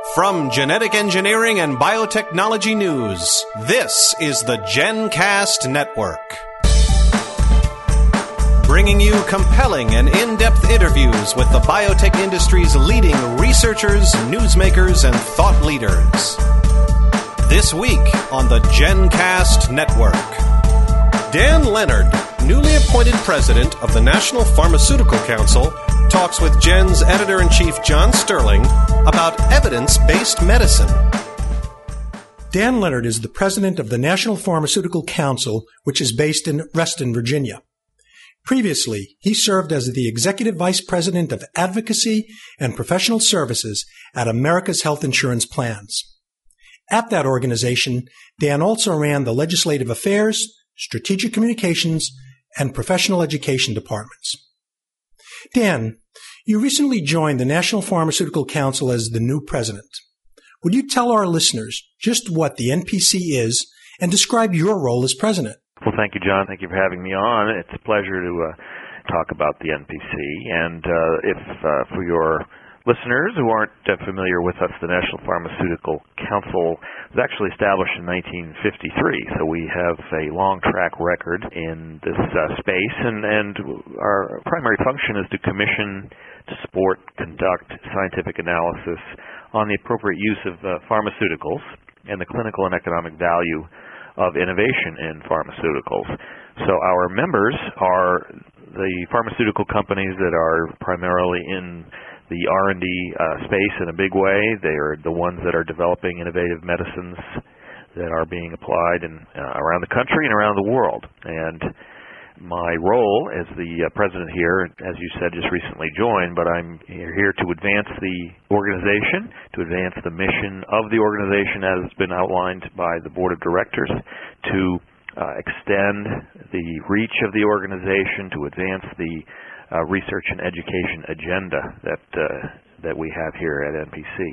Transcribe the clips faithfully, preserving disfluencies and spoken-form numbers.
From Genetic Engineering and Biotechnology News, this is the GenCast Network. Bringing you compelling and in-depth interviews with the biotech industry's leading researchers, newsmakers, and thought leaders. This week on the GenCast Network, Dan Leonard, newly appointed president of the National Pharmaceutical Council, talks with Gen's editor-in-chief John Sterling about evidence-based medicine. Dan Leonard is the president of the National Pharmaceutical Council, which is based in Reston, Virginia. Previously, he served as the executive vice president of advocacy and professional services at America's Health Insurance Plans. At that organization, Dan also ran the legislative affairs, strategic communications, and professional education departments. Dan, you recently joined the National Pharmaceutical Council as the new president. Would you tell our listeners just what the N P C is and describe your role as president? Well, thank you, John. Thank you for having me on. It's a pleasure to uh, talk about the N P C. And uh, if uh, for your listeners who aren't uh, familiar with us, the National Pharmaceutical Council was actually established in nineteen fifty-three, so we have a long track record in this uh, space, and, and our primary function is to commission, to support, conduct scientific analysis on the appropriate use of uh, pharmaceuticals and the clinical and economic value of innovation in pharmaceuticals. So our members are the pharmaceutical companies that are primarily in the R and D uh, space in a big way. They are the ones that are developing innovative medicines that are being applied in, uh, around the country and around the world. And my role as the uh, president here, as you said, just recently joined, but I'm here to advance the organization, to advance the mission of the organization as it's been outlined by the board of directors, to uh, extend the reach of the organization, to advance the uh, research and education agenda that uh, that we have here at N P C.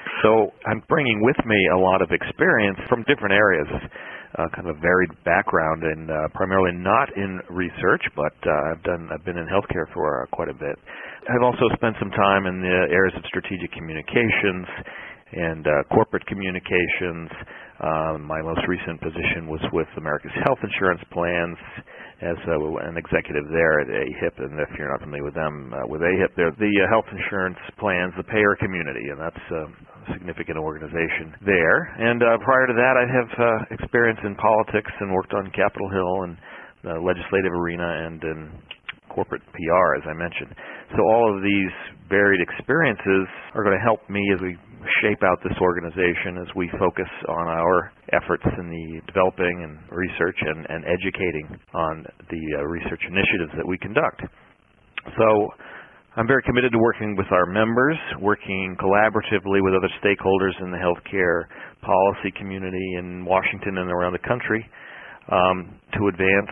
So I'm bringing with me a lot of experience from different areas. Uh, kind of a varied background, and uh, primarily not in research, but uh, I've done I've been in healthcare for uh, quite a bit. I've also spent some time in the areas of strategic communications and uh, corporate communications. Um, my most recent position was with America's Health Insurance Plans as a, an executive there at A H I P, and if you're not familiar with them, uh, with A H I P, they're the uh, health insurance plans, the payer community, and that's uh, a significant organization there. And uh, prior to that, I have uh, experience in politics and worked on Capitol Hill and the legislative arena and in corporate P R, as I mentioned. So all of these varied experiences are going to help me as we shape out this organization, as we focus on our efforts in the developing and research and, and educating on the uh, research initiatives that we conduct. So I'm very committed to working with our members, working collaboratively with other stakeholders in the healthcare policy community in Washington and around the country um, to advance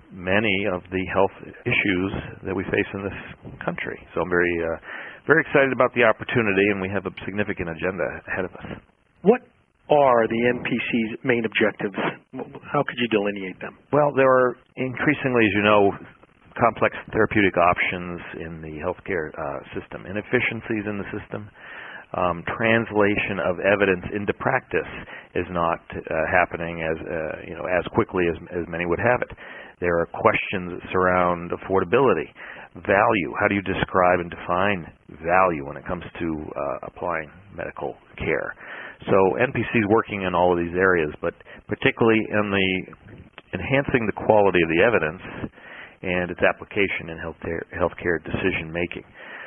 many of the health issues that we face in this country. So I'm very, uh, very excited about the opportunity, and we have a significant agenda ahead of us. What are the N P C's main objectives? How could you delineate them? Well, there are increasingly, as you know, complex therapeutic options in the healthcare uh, system, inefficiencies in the system. Um, translation of evidence into practice is not uh, happening as uh, you know as quickly as, as many would have it. There are questions that surround affordability, value. How do you describe and define value when it comes to uh, applying medical care? So N P C is working in all of these areas, but particularly in the enhancing the quality of the evidence and its application in healthcare, healthcare decision making.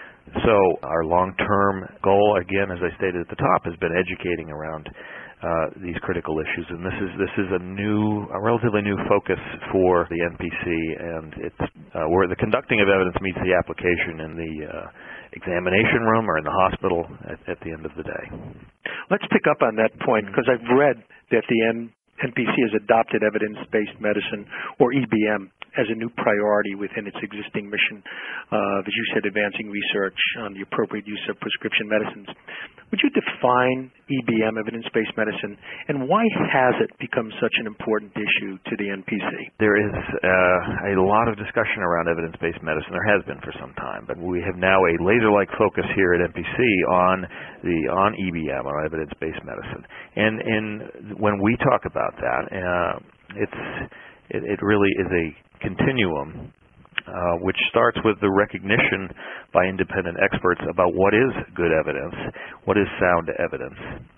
So our long-term goal, again, as I stated at the top, has been educating around uh, these critical issues, and this is this is a new, a relatively new focus for the N P C, and it's uh, where the conducting of evidence meets the application in the uh, examination room or in the hospital at, at the end of the day. Let's pick up on that point, because I've read that the N P C has adopted evidence-based medicine, or E B M, as a new priority within its existing mission, uh, as you said, advancing research on the appropriate use of prescription medicines. Would you define E B M, evidence-based medicine, and why has it become such an important issue to the N P C? There is uh, a lot of discussion around evidence-based medicine. There has been for some time, but we have now a laser-like focus here at N P C on the on E B M, on evidence-based medicine. And, and when we talk about that, uh, it's it, it really is a continuum. Uh, which starts with the recognition by independent experts about what is good evidence, what is sound evidence.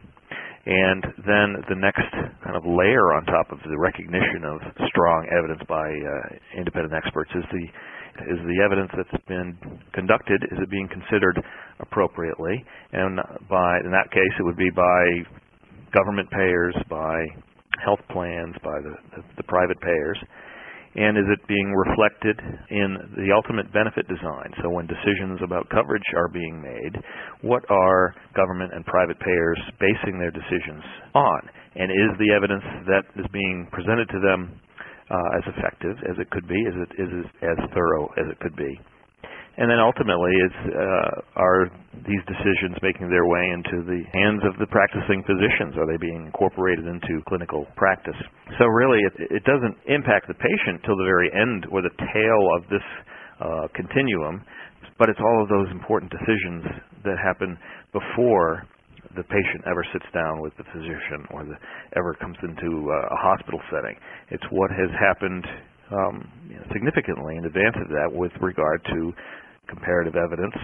And then the next kind of layer on top of the recognition of strong evidence by uh, independent experts is the is the evidence that's been conducted, is it being considered appropriately? And by in that case, it would be by government payers, by health plans, by the, the, the private payers. And is it being reflected in the ultimate benefit design? So when decisions about coverage are being made, what are government and private payers basing their decisions on? And is the evidence that is being presented to them uh, as effective as it could be? Is it is it as thorough as it could be? And then ultimately, is, uh, are these decisions making their way into the hands of the practicing physicians? Are they being incorporated into clinical practice? So really, it, it doesn't impact the patient till the very end or the tail of this uh, continuum, but it's all of those important decisions that happen before the patient ever sits down with the physician or the, ever comes into uh, a hospital setting. It's what has happened um, you know, significantly in advance of that with regard to comparative evidence,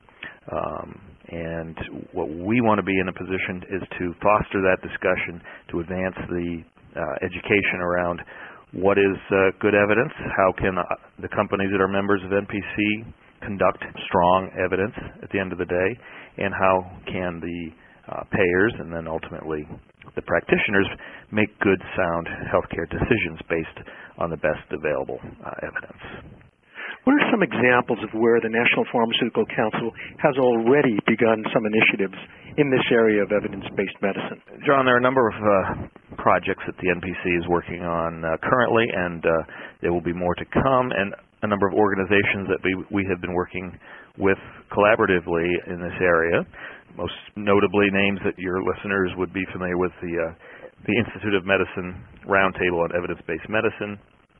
um, and what we want to be in a position is to foster that discussion, to advance the uh, education around what is uh, good evidence, how can uh, the companies that are members of N P C conduct strong evidence at the end of the day, and how can the uh, payers and then ultimately the practitioners make good, sound healthcare decisions based on the best available uh, evidence. What are some examples of where the National Pharmaceutical Council has already begun some initiatives in this area of evidence-based medicine? John, there are a number of uh, projects that the N P C is working on uh, currently, and uh, there will be more to come, and a number of organizations that we, we have been working with collaboratively in this area. Most notably, names that your listeners would be familiar with, the, uh, the Institute of Medicine Roundtable on Evidence-Based Medicine,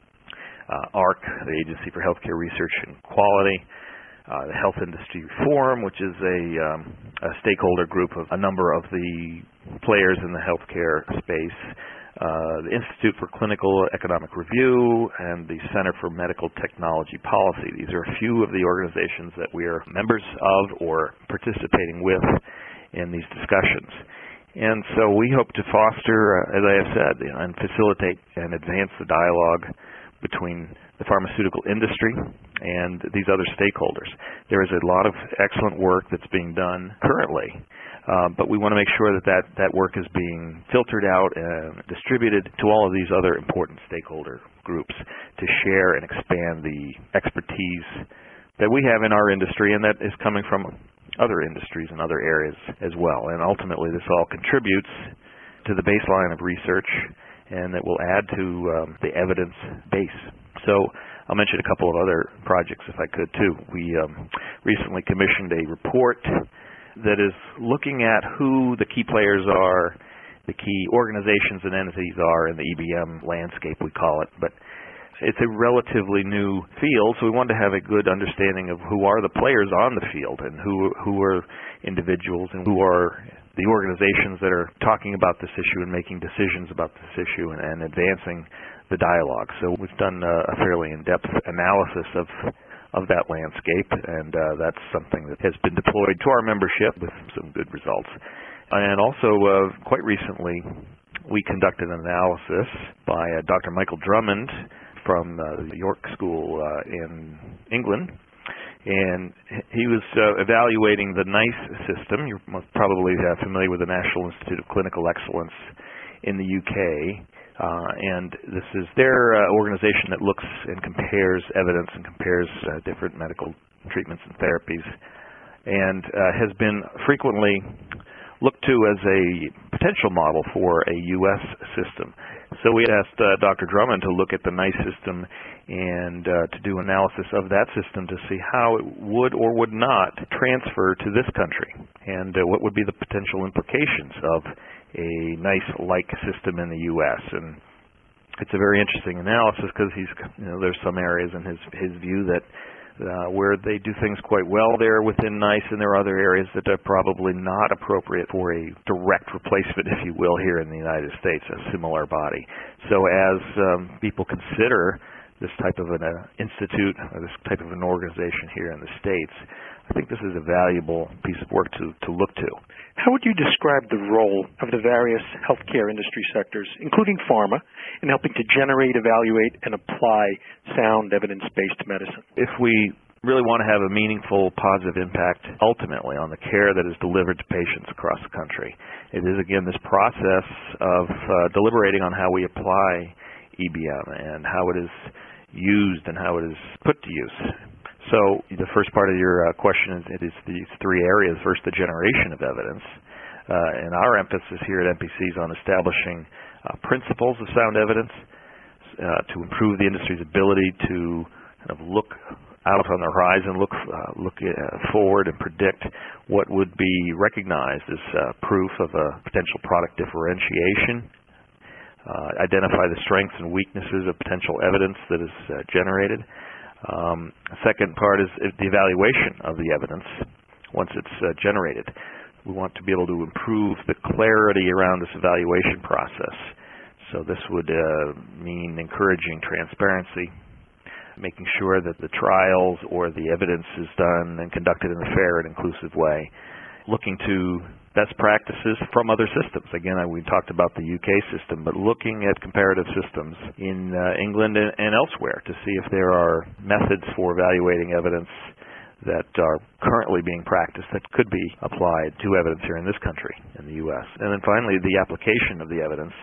Uh, A R C, the Agency for Healthcare Research and Quality, uh, the Health Industry Forum, which is a, um, a stakeholder group of a number of the players in the healthcare space, uh, the Institute for Clinical Economic Review, and the Center for Medical Technology Policy. These are a few of the organizations that we are members of or participating with in these discussions. And so we hope to foster, uh, as I have said, you know, and facilitate and advance the dialogue between the pharmaceutical industry and these other stakeholders. There is a lot of excellent work that's being done currently, uh, but we want to make sure that, that that work is being filtered out and distributed to all of these other important stakeholder groups to share and expand the expertise that we have in our industry and that is coming from other industries and other areas as well. And ultimately, this all contributes to the baseline of research, and that will add to um, the evidence base. So I'll mention a couple of other projects if I could too. We um, recently commissioned a report that is looking at who the key players are, the key organizations and entities are in the E B M landscape, we call it. But it's a relatively new field, so we wanted to have a good understanding of who are the players on the field and who who are individuals and who are the organizations that are talking about this issue and making decisions about this issue and, and advancing the dialogue. So we've done uh, a fairly in-depth analysis of of that landscape, and uh, that's something that has been deployed to our membership with some good results. And also, uh, quite recently, we conducted an analysis by uh, Doctor Michael Drummond from uh, the York School uh, in England. And he was uh, evaluating the NICE system. You're most probably uh, familiar with the National Institute of Clinical Excellence in the U K. Uh, and this is their uh, organization that looks and compares evidence and compares uh, different medical treatments and therapies, and uh, has been frequently looked to as a potential model for a U S system. So we asked uh, Doctor Drummond to look at the NICE system and uh, to do analysis of that system to see how it would or would not transfer to this country, and uh, what would be the potential implications of a NICE-like system in the U S. And it's a very interesting analysis because he's, you know, there's some areas in his his view that Uh, where they do things quite well there within NICE, and there are other areas that are probably not appropriate for a direct replacement, if you will, here in the United States, a similar body. So as um, people consider this type of an uh, institute, or this type of an organization here in the States, I think this is a valuable piece of work to, to look to. How would you describe the role of the various healthcare industry sectors, including pharma, in helping to generate, evaluate, and apply sound evidence-based medicine? If we really want to have a meaningful, positive impact ultimately on the care that is delivered to patients across the country, it is, again, this process of uh, deliberating on how we apply E B M and how it is used and how it is put to use. So the first part of your uh, question is, it is these three areas. First, the generation of evidence. Uh, and our emphasis here at N P C is on establishing uh, principles of sound evidence uh, to improve the industry's ability to kind of look out on the horizon, look uh, look uh, forward and predict what would be recognized as uh, proof of a potential product differentiation, uh, identify the strengths and weaknesses of potential evidence that is uh, generated. Um, second part is, is the evaluation of the evidence once it's uh, generated. We want to be able to improve the clarity around this evaluation process. So this would uh, mean encouraging transparency, making sure that the trials or the evidence is done and conducted in a fair and inclusive way, looking to best practices from other systems. Again, we talked about the U K system, but looking at comparative systems in uh, England and, and elsewhere to see if there are methods for evaluating evidence that are currently being practiced that could be applied to evidence here in this country, in the U S. And then finally, the application of the evidence,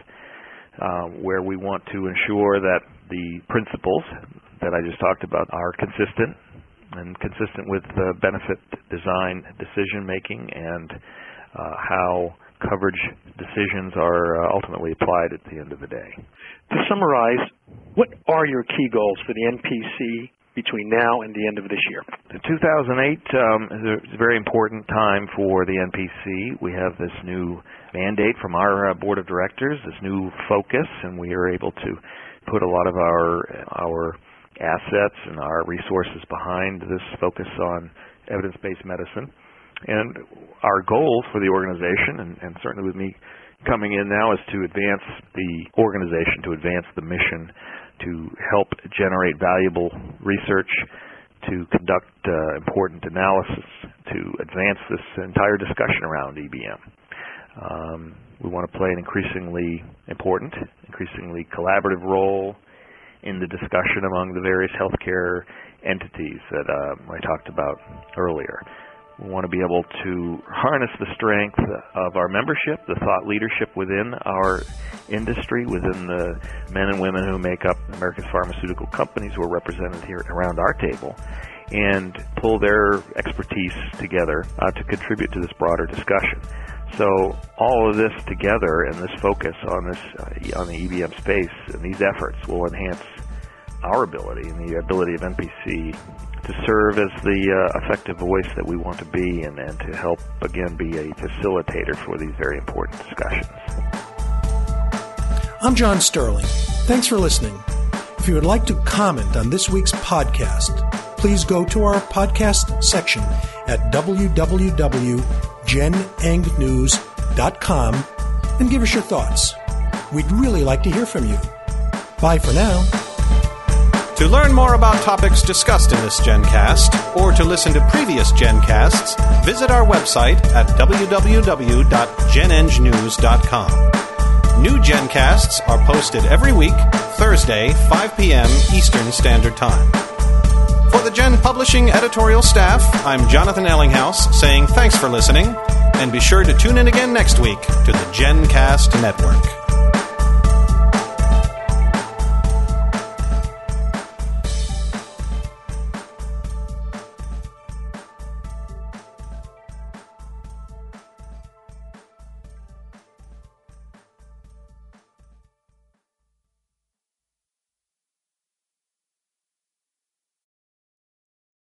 uh, where we want to ensure that the principles that I just talked about are consistent and consistent with uh, benefit design decision-making and Uh, how coverage decisions are uh, ultimately applied at the end of the day. To summarize, what are your key goals for the N P C between now and the end of this year? two thousand eight um, is a very important time for the N P C. We have this new mandate from our uh, board of directors, this new focus, and we are able to put a lot of our our assets and our resources behind this focus on evidence-based medicine. And our goal for the organization, and, and certainly with me coming in now, is to advance the organization, to advance the mission, to help generate valuable research, to conduct uh, important analysis, to advance this entire discussion around E B M. Um, we want to play an increasingly important, increasingly collaborative role in the discussion among the various healthcare entities that um, I talked about earlier. We want to be able to harness the strength of our membership, the thought leadership within our industry, within the men and women who make up America's pharmaceutical companies who are represented here around our table, and pull their expertise together uh, to contribute to this broader discussion. So all of this together and this focus on this uh, on the E B M space and these efforts will enhance our ability and the ability of N P C to serve as the uh, effective voice that we want to be, and, and to help, again, be a facilitator for these very important discussions. I'm John Sterling. Thanks for listening. If you would like to comment on this week's podcast, please go to our podcast section at w w w dot gen eng news dot com and give us your thoughts. We'd really like to hear from you. Bye for now. To learn more about topics discussed in this GenCast, or to listen to previous GenCasts, visit our website at w w w dot gen eng news dot com. New GenCasts are posted every week, Thursday, five p.m. Eastern Standard Time. For the Gen Publishing editorial staff, I'm Jonathan Ellinghaus saying thanks for listening, and be sure to tune in again next week to the GenCast Network.